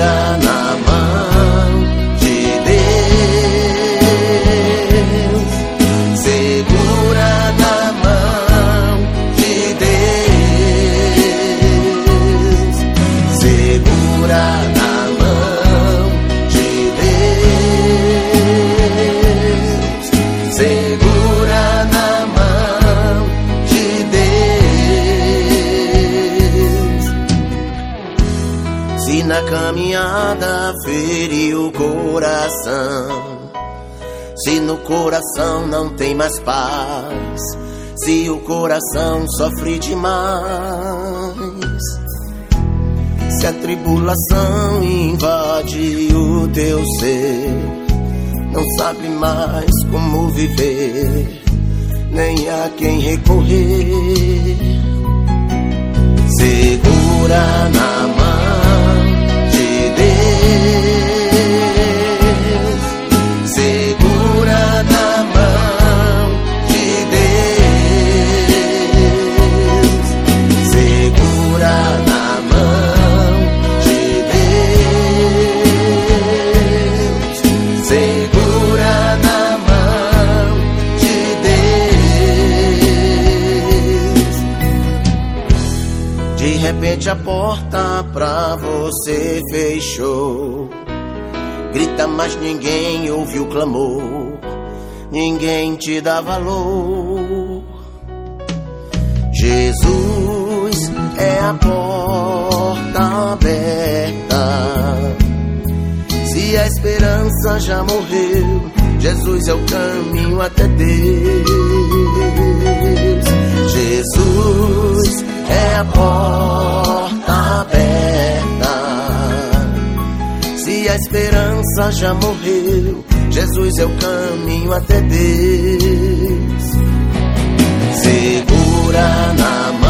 Segura na mão de Deus. Segura na mão de Deus. Segura na mão de Deus. Segura na mão de Deus. Se na caminhada feriu o coração, se no coração não tem mais paz, se o coração sofre demais, se a tribulação invade o teu ser, não sabe mais como viver, nem a quem recorrer. Segura na mão de Deus. Segura na mão de Deus. Segura na mão de Deus. Segura na mão de Deus. De repente a porta pra você fechou. Grita, mas ninguém ouve o clamor, ninguém te dá valor. Jesus é a porta aberta. Se a esperança já morreu, Jesus é o caminho até Deus. Jesus é a porta aberta. Se a esperança já morreu, Jesus é o caminho até Deus. Segura na mão